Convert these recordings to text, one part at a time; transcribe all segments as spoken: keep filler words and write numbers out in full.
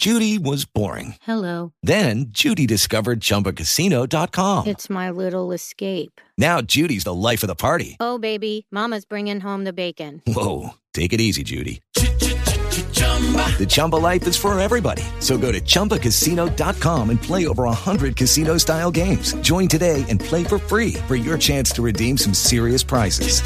Judy was boring. Hello. Then Judy discovered Chumba Casino dot com. It's my little escape. Now Judy's the life of the party. Oh, baby, mama's bringing home the bacon. Whoa, take it easy, Judy. The Chumba life is for everybody. So go to Chumba Casino dot com and play over one hundred casino-style games. Join today and play for free for your chance to redeem some serious prizes.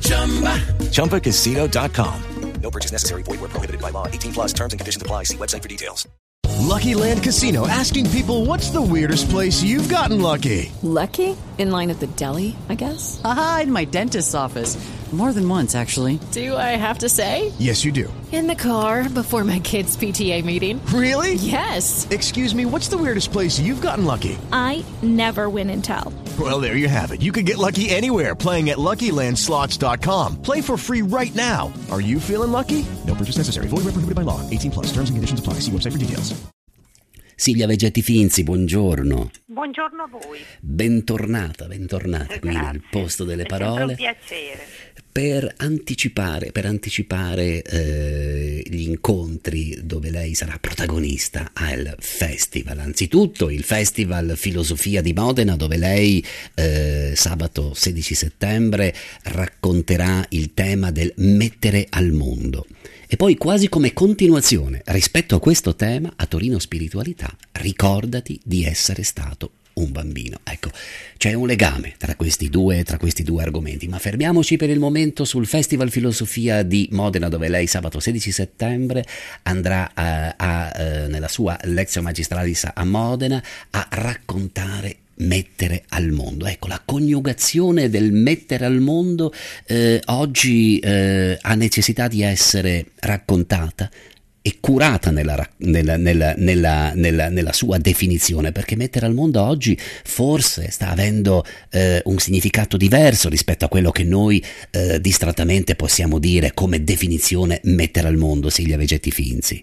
Chumba Casino dot com. No purchase necessary. Void where prohibited by law. eighteen plus terms and conditions apply. See website for details. Lucky Land Casino, asking people, what's the weirdest place you've gotten lucky? Lucky? In line at the deli, I guess? Aha, in my dentist's office. More than once, actually. Do I have to say? Yes, you do. In the car before my kids' P T A meeting. Really? Yes. Excuse me, what's the weirdest place you've gotten lucky? I never win and tell. Well, there you have it. You can get lucky anywhere, playing at Lucky Land Slots dot com. Play for free right now. Are you feeling lucky? No purchase necessary. Void where prohibited by law. eighteen plus. Terms and conditions apply. See website for details. Silvia Vegetti Finzi, buongiorno. Buongiorno a voi. Bentornata, bentornata qui nel posto delle parole. È sempre un piacere. Per anticipare, per anticipare eh, gli incontri dove lei sarà protagonista al festival. Anzitutto il Festival Filosofia di Modena, dove lei eh, sabato sedici settembre racconterà il tema del mettere al mondo. E poi, quasi come continuazione rispetto a questo tema, a Torino Spiritualità, ricordati di essere stato un bambino. Ecco, c'è un legame tra questi due, tra questi due argomenti, ma fermiamoci per il momento sul Festival Filosofia di Modena, dove lei sabato sedici settembre andrà a, a, a, nella sua Lectio Magistralis a Modena a raccontare mettere al mondo. Ecco, la coniugazione del mettere al mondo eh, oggi eh, ha necessità di essere raccontata e curata nella, nella, nella, nella, nella, nella sua definizione, perché mettere al mondo oggi forse sta avendo eh, un significato diverso rispetto a quello che noi eh, distrattamente possiamo dire come definizione mettere al mondo. Silvia Vegetti Finzi.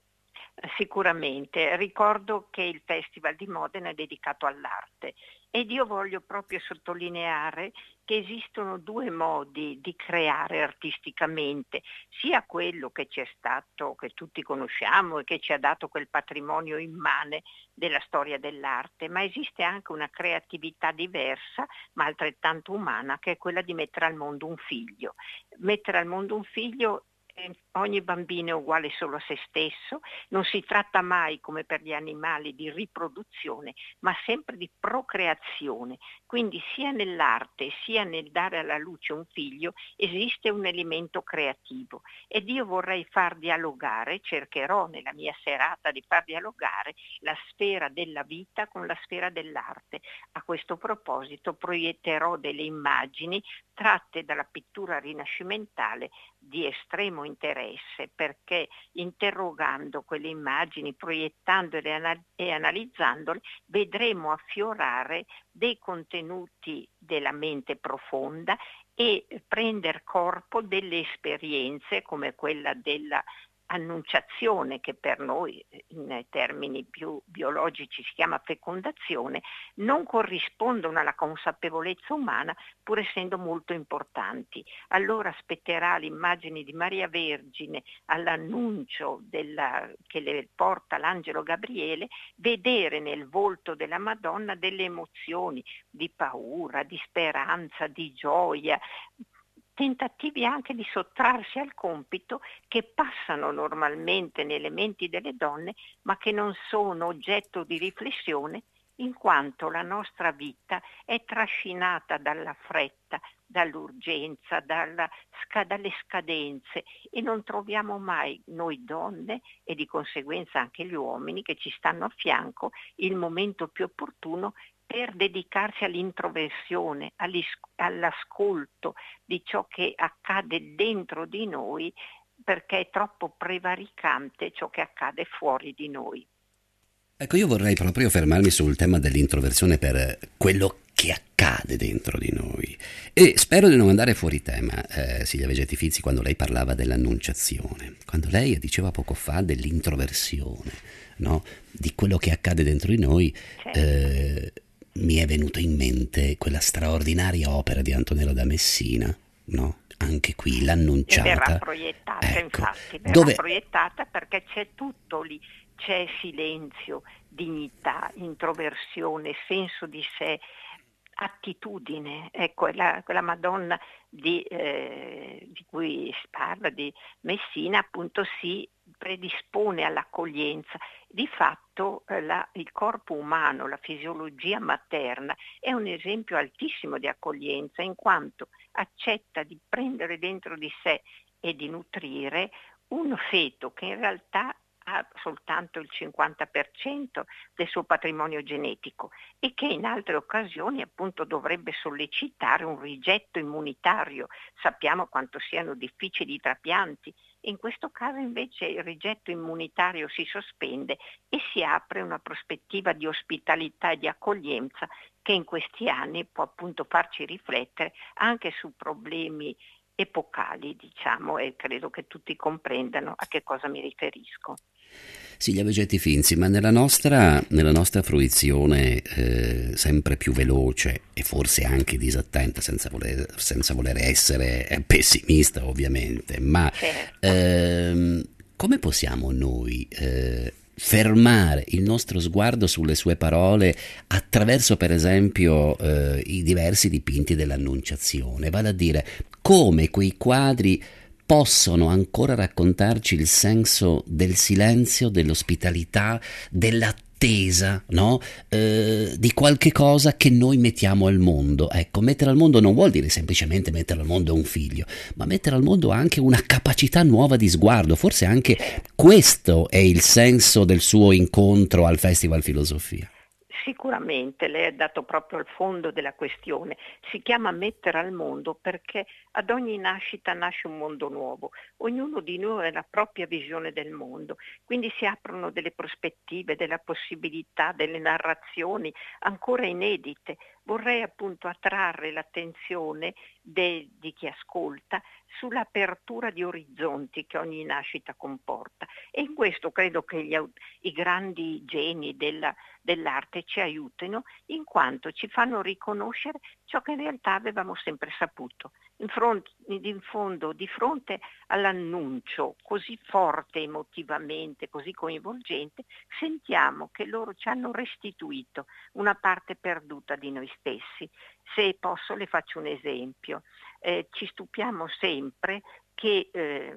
Sicuramente, ricordo che il Festival di Modena è dedicato all'arte ed io voglio proprio sottolineare che esistono due modi di creare artisticamente, sia quello che ci è stato, che tutti conosciamo e che ci ha dato quel patrimonio immane della storia dell'arte, ma esiste anche una creatività diversa ma altrettanto umana, che è quella di mettere al mondo un figlio. Mettere al mondo un figlio, ogni bambino è uguale solo a se stesso, non si tratta mai, come per gli animali, di riproduzione, ma sempre di procreazione. Quindi sia nell'arte sia nel dare alla luce un figlio esiste un elemento creativo ed io vorrei far dialogare, cercherò nella mia serata di far dialogare la sfera della vita con la sfera dell'arte. A questo proposito proietterò delle immagini tratte dalla pittura rinascimentale di estremo interesse, perché interrogando quelle immagini, proiettandole e, anal- e analizzandole, vedremo affiorare dei contenuti della mente profonda e prendere corpo delle esperienze come quella della annunciazione, che per noi in termini più biologici si chiama fecondazione, non corrispondono alla consapevolezza umana pur essendo molto importanti. Allora spetterà l'immagine di Maria Vergine all'annuncio della, che le porta l'angelo Gabriele, vedere nel volto della Madonna delle emozioni di paura, di speranza, di gioia, tentativi anche di sottrarsi al compito che passano normalmente nelle menti delle donne, ma che non sono oggetto di riflessione, in quanto la nostra vita è trascinata dalla fretta, dall'urgenza, dalla, dalle scadenze e non troviamo mai noi donne e di conseguenza anche gli uomini che ci stanno a fianco il momento più opportuno per dedicarsi all'introversione, all'ascolto di ciò che accade dentro di noi, perché è troppo prevaricante ciò che accade fuori di noi. Ecco, io vorrei proprio fermarmi sul tema dell'introversione per quello che accade dentro di noi e spero di non andare fuori tema, eh, Silvia Vegetti Finzi, quando lei parlava dell'annunciazione, quando lei diceva poco fa dell'introversione, no? Di quello che accade dentro di noi. Certo. eh, mi è venuto in mente quella straordinaria opera di Antonello da Messina, no? Anche qui l'annunciata. E verrà proiettata, ecco, infatti, verrà dove... proiettata perché c'è tutto lì. c'è silenzio, dignità, introversione, senso di sé, attitudine. Ecco, è la, quella Madonna di, eh, di cui si parla, di Messina, appunto si predispone all'accoglienza. Di fatto eh, la, il corpo umano, la fisiologia materna è un esempio altissimo di accoglienza, in quanto accetta di prendere dentro di sé e di nutrire un feto che in realtà ha soltanto il cinquanta per cento del suo patrimonio genetico e che in altre occasioni appunto dovrebbe sollecitare un rigetto immunitario. Sappiamo quanto siano difficili i trapianti. In questo caso invece il rigetto immunitario si sospende e si apre una prospettiva di ospitalità e di accoglienza che in questi anni può appunto farci riflettere anche su problemi epocali, diciamo, e credo che tutti comprendano a che cosa mi riferisco. Silvia Vegetti Finzi, ma nella nostra, nella nostra fruizione eh, sempre più veloce e forse anche disattenta, senza voler, senza voler essere pessimista ovviamente, ma Certo. ehm, come possiamo noi eh, fermare il nostro sguardo sulle sue parole attraverso per esempio eh, i diversi dipinti dell'Annunciazione, vale a dire come quei quadri possono ancora raccontarci il senso del silenzio, dell'ospitalità, dell'attesa, no? Eh, di qualche cosa che noi mettiamo al mondo. Ecco, mettere al mondo non vuol dire semplicemente mettere al mondo un figlio, ma mettere al mondo anche una capacità nuova di sguardo. Forse anche questo è il senso del suo incontro al Festival Filosofia. Sicuramente, lei ha dato proprio al fondo della questione. Si chiama mettere al mondo perché ad ogni nascita nasce un mondo nuovo. Ognuno di noi ha la propria visione del mondo, quindi si aprono delle prospettive, delle possibilità, delle narrazioni ancora inedite. Vorrei appunto attrarre l'attenzione de, di chi ascolta sull'apertura di orizzonti che ogni nascita comporta, e in questo credo che gli, i grandi geni della, dell'arte ci aiutino, in quanto ci fanno riconoscere ciò che in realtà avevamo sempre saputo. In, fronte, in fondo, di fronte all'annuncio così forte emotivamente, così coinvolgente, sentiamo che loro ci hanno restituito una parte perduta di noi stessi. Se posso le faccio un esempio. Eh, ci stupiamo sempre che eh,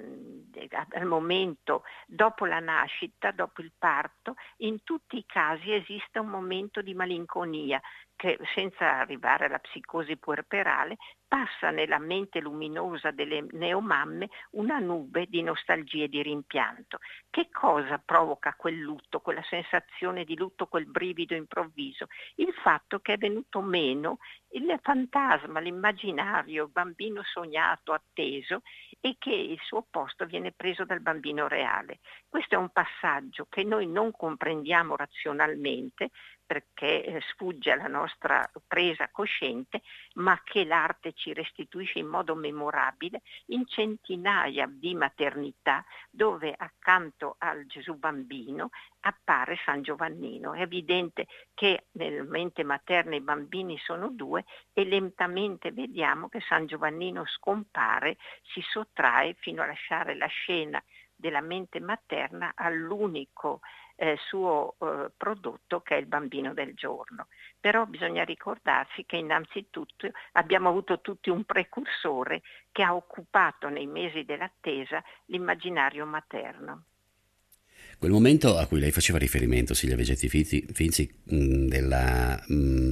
al momento, dopo la nascita, dopo il parto, in tutti i casi esiste un momento di malinconia che, senza arrivare alla psicosi puerperale, passa nella mente luminosa delle neomamme una nube di nostalgia e di rimpianto. Che cosa provoca quel lutto, quella sensazione di lutto, quel brivido improvviso? Il fatto che è venuto meno il fantasma, l'immaginario, il bambino sognato, atteso, e che il suo posto viene preso dal bambino reale. Questo è un passaggio che noi non comprendiamo razionalmente, perché sfugge alla nostra presa cosciente, ma che l'arte ci restituisce in modo memorabile in centinaia di maternità dove accanto al Gesù bambino appare San Giovannino. È evidente che nella mente materna i bambini sono due e lentamente vediamo che San Giovannino scompare, si sottrae fino a lasciare la scena della mente materna all'unico eh, suo eh, prodotto, che è il bambino del giorno. Però bisogna ricordarsi che innanzitutto abbiamo avuto tutti un precursore che ha occupato nei mesi dell'attesa l'immaginario materno. Quel momento a cui lei faceva riferimento, Silvia Vegetti Finzi, della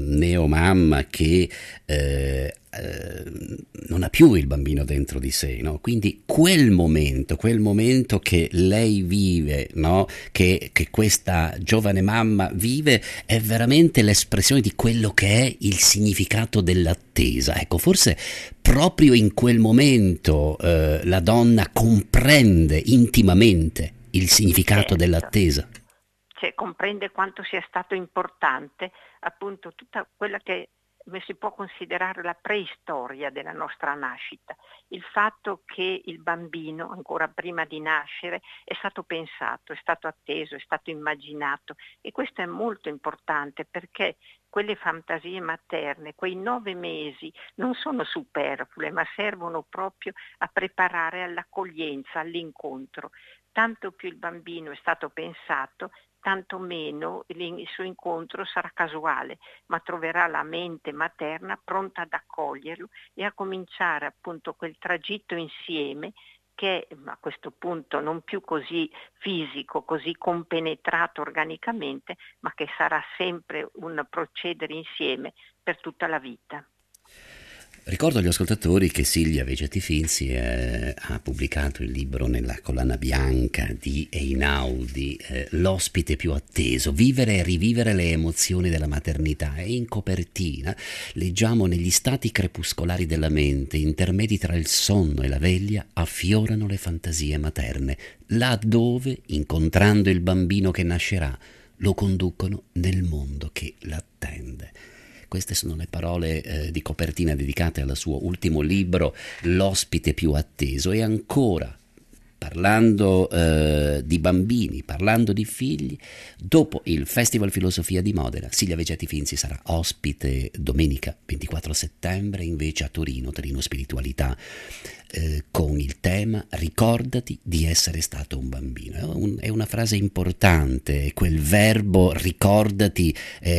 neomamma che eh, eh, non ha più il bambino dentro di sé, no? Quindi quel momento, quel momento che lei vive, no? che, che questa giovane mamma vive, è veramente l'espressione di quello che è il significato dell'attesa. Ecco, forse proprio in quel momento eh, la donna comprende intimamente il significato certo. dell'attesa. Cioè, comprende quanto sia stato importante appunto tutta quella che si può considerare la preistoria della nostra nascita, il fatto che il bambino ancora prima di nascere è stato pensato, è stato atteso, è stato immaginato, e questo è molto importante perché quelle fantasie materne, quei nove mesi non sono superflue, ma servono proprio a preparare all'accoglienza, all'incontro. tanto più il bambino è stato pensato, tanto meno il suo incontro sarà casuale, ma troverà la mente materna pronta ad accoglierlo e a cominciare appunto quel tragitto insieme che a questo punto non più così fisico, così compenetrato organicamente, ma che sarà sempre un procedere insieme per tutta la vita. Ricordo agli ascoltatori che Silvia Vegeti Finzi eh, ha pubblicato il libro nella collana bianca di Einaudi, eh, L'ospite più atteso, vivere e rivivere le emozioni della maternità, e in copertina leggiamo: negli stati crepuscolari della mente, intermedi tra il sonno e la veglia, affiorano le fantasie materne, laddove, incontrando il bambino che nascerà, lo conducono nel mondo che l'attende. Queste sono le parole eh, di copertina dedicate al suo ultimo libro, L'ospite più atteso. E ancora, parlando eh, di bambini, parlando di figli, dopo il Festival Filosofia di Modena, Silvia Vegeti Finzi sarà ospite domenica ventiquattro settembre invece a Torino, Torino Spiritualità, eh, con il tema Ricordati di essere stato un bambino. È, un, è una frase importante, quel verbo ricordati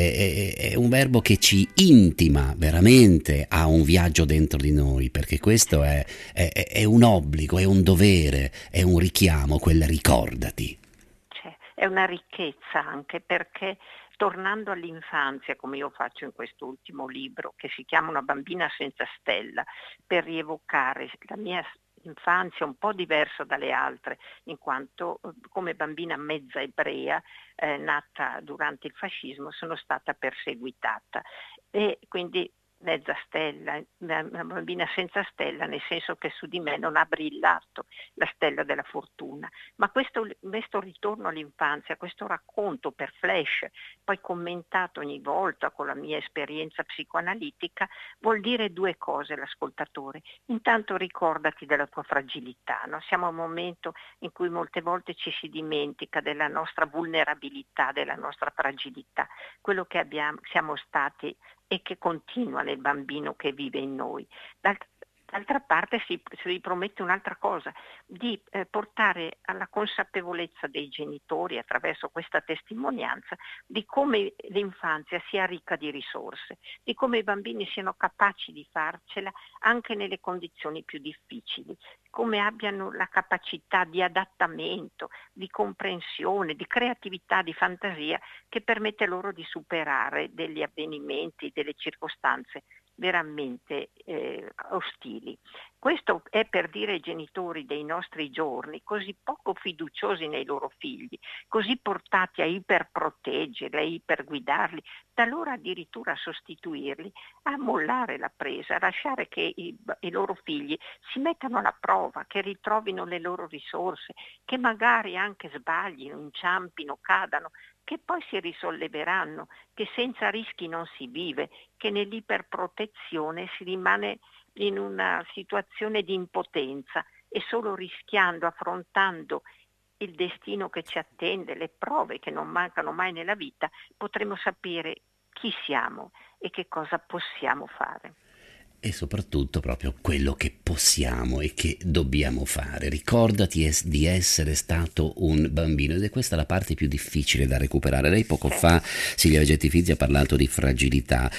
è, è, è un verbo che ci intima veramente a un viaggio dentro di noi, perché questo è, è, è un obbligo, è un dovere, è un richiamo, quel ricordati. Cioè, è una ricchezza anche perché, tornando all'infanzia, come io faccio in quest'ultimo libro, che si chiama Una bambina senza stella, per rievocare la mia infanzia un po' diversa dalle altre, in quanto come bambina mezza ebrea, eh, nata durante il fascismo, sono stata perseguitata. E quindi mezza stella, una bambina senza stella, nel senso che su di me non ha brillato la stella della fortuna. Ma questo, questo ritorno all'infanzia, questo racconto per flash, poi commentato ogni volta con la mia esperienza psicoanalitica, vuol dire due cose all'ascoltatore. Intanto ricordati della tua fragilità, no? Siamo a un momento in cui molte volte ci si dimentica della nostra vulnerabilità, della nostra fragilità, quello che abbiamo, siamo stati e che continua nel bambino che vive in noi. D'altra, d'altra parte si, si ripromette un'altra cosa, di eh, portare alla consapevolezza dei genitori, attraverso questa testimonianza, di come l'infanzia sia ricca di risorse, di come i bambini siano capaci di farcela anche nelle condizioni più difficili, come abbiano la capacità di adattamento, di comprensione, di creatività, di fantasia, che permette loro di superare degli avvenimenti, delle circostanze veramente eh, ostili. Questo è per dire ai genitori dei nostri giorni, così poco fiduciosi nei loro figli, così portati a iperproteggerli, a iperguidarli, talora addirittura a sostituirli, a mollare la presa, a lasciare che i, i loro figli si mettano alla prova, che ritrovino le loro risorse, che magari anche sbaglino, inciampino, cadano, che poi si risolleveranno, che senza rischi non si vive, che nell'iperprotezione si rimane in una situazione di impotenza e solo rischiando, affrontando il destino che ci attende, le prove che non mancano mai nella vita, potremo sapere chi siamo e che cosa possiamo fare. E soprattutto proprio quello che possiamo e che dobbiamo fare. Ricordati es- di essere stato un bambino, ed è questa la parte più difficile da recuperare. Lei poco fa, Silvia Vegeti Finzi, ha parlato di fragilità.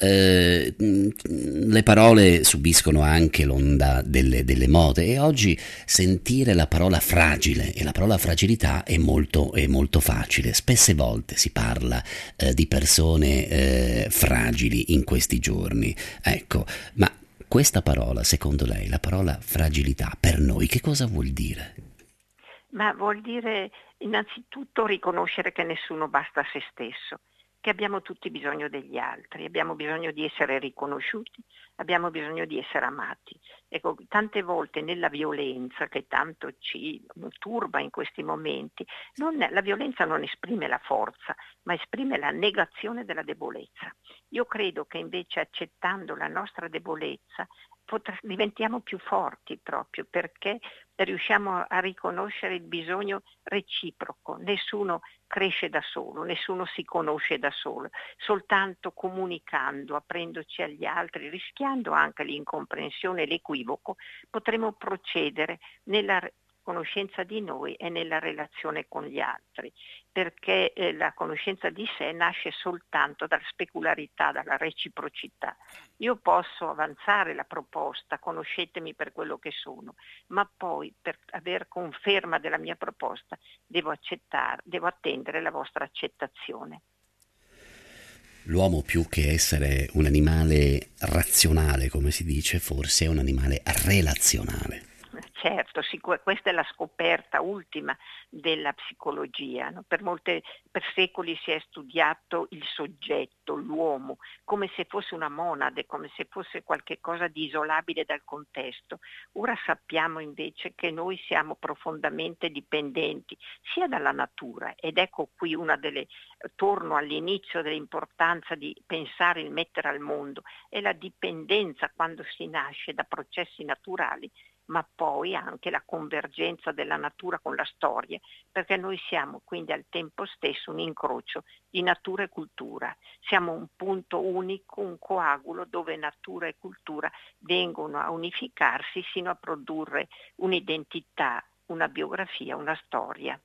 Eh, le parole subiscono anche l'onda delle, delle mode, e oggi sentire la parola fragile e la parola fragilità è molto, è molto facile. Spesse volte si parla eh, di persone eh, fragili in questi giorni. Ecco, ma questa parola, secondo lei, la parola fragilità, per noi che cosa vuol dire? Ma vuol dire innanzitutto riconoscere che nessuno basta a se stesso, che abbiamo tutti bisogno degli altri, abbiamo bisogno di essere riconosciuti, abbiamo bisogno di essere amati. Ecco, tante volte nella violenza che tanto ci turba in questi momenti, non, la violenza non esprime la forza, ma esprime la negazione della debolezza. Io credo che invece accettando la nostra debolezza potre, diventiamo più forti, proprio perché riusciamo a riconoscere il bisogno reciproco. Nessuno cresce da solo, nessuno si conosce da solo, soltanto comunicando, aprendoci agli altri, rischiando anche l'incomprensione e l'equivoco, potremo procedere nella conoscenza di noi è nella relazione con gli altri, perché eh, la conoscenza di sé nasce soltanto dalla specularità, dalla reciprocità. Io posso avanzare la proposta, conoscetemi per quello che sono, ma poi per aver conferma della mia proposta devo accettare, devo attendere la vostra accettazione. L'uomo, più che essere un animale razionale, come si dice, forse è un animale relazionale. Certo, sicur- questa è la scoperta ultima della psicologia, no? Per molte, per secoli si è studiato il soggetto, l'uomo, come se fosse una monade, come se fosse qualche cosa di isolabile dal contesto. Ora sappiamo invece che noi siamo profondamente dipendenti sia dalla natura, ed ecco qui una delle, torno all'inizio dell'importanza di pensare il mettere al mondo, è la dipendenza quando si nasce da processi naturali, ma poi anche la convergenza della natura con la storia, perché noi siamo quindi al tempo stesso un incrocio di natura e cultura. Siamo un punto unico, un coagulo dove natura e cultura vengono a unificarsi sino a produrre un'identità, una biografia, una storia.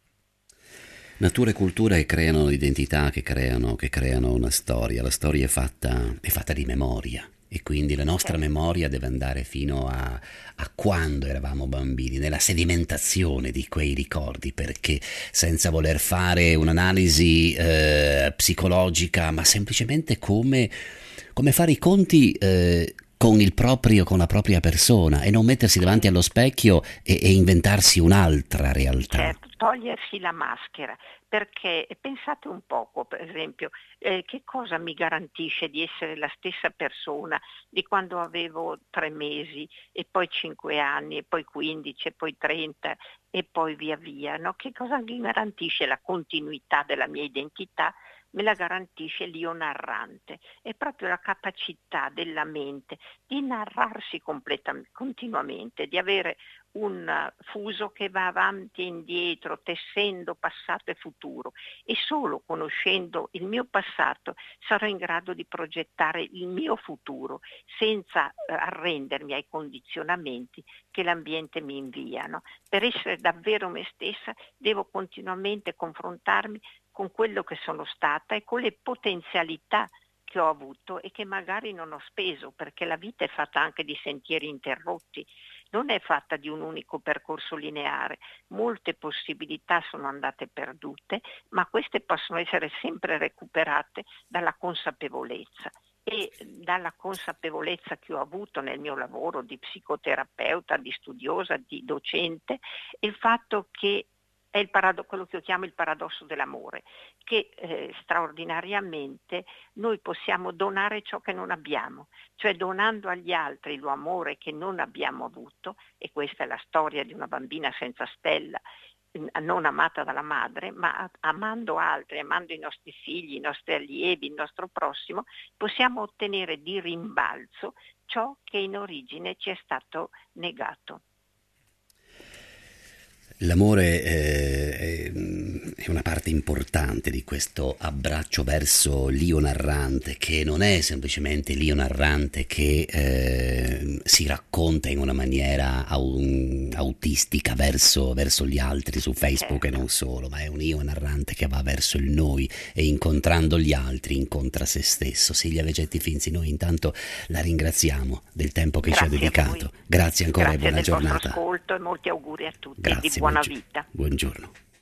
Natura e cultura e creano identità che creano, che creano una storia. La storia è fatta, è fatta di memoria. E quindi la nostra memoria deve andare fino a, a quando eravamo bambini, nella sedimentazione di quei ricordi, perché senza voler fare un'analisi eh, psicologica, ma semplicemente come, come fare i conti eh, con il proprio, con la propria persona, e non mettersi davanti allo specchio e, e inventarsi un'altra realtà. Certo, togliersi la maschera, perché pensate un poco, per esempio, eh, che cosa mi garantisce di essere la stessa persona di quando avevo tre mesi e poi cinque anni e poi quindici e poi trenta e poi via via, no? Che cosa mi garantisce la continuità della mia identità? Me la garantisce l'io narrante, è proprio la capacità della mente di narrarsi completamente, continuamente, di avere un fuso che va avanti e indietro, tessendo passato e futuro, e solo conoscendo il mio passato sarò in grado di progettare il mio futuro senza arrendermi ai condizionamenti che l'ambiente mi invia, no? Per essere davvero me stessa devo continuamente confrontarmi con quello che sono stata e con le potenzialità che ho avuto e che magari non ho speso, perché la vita è fatta anche di sentieri interrotti, non è fatta di un unico percorso lineare, molte possibilità sono andate perdute, ma queste possono essere sempre recuperate dalla consapevolezza. E dalla consapevolezza che ho avuto nel mio lavoro di psicoterapeuta, di studiosa, di docente, il fatto che è il parado- quello che io chiamo il paradosso dell'amore, che eh, straordinariamente noi possiamo donare ciò che non abbiamo, cioè donando agli altri l'amore che non abbiamo avuto, e questa è la storia di una bambina senza stella, non amata dalla madre, ma amando altri, amando i nostri figli, i nostri allievi, il nostro prossimo, possiamo ottenere di rimbalzo ciò che in origine ci è stato negato. L'amore eh, è una parte importante di questo abbraccio verso l'io narrante, che non è semplicemente l'io narrante che eh, si racconta in una maniera au- autistica verso, verso gli altri su Facebook, certo. E non solo, ma è un io narrante che va verso il noi e incontrando gli altri incontra se stesso. Silvia Vegetti Finzi, noi intanto la ringraziamo del tempo che Grazie ci ha dedicato. Grazie ancora. Grazie e buona giornata. Grazie del vostro ascolto e molti auguri a tutti. Grazie. Di buona vita. Buongiorno.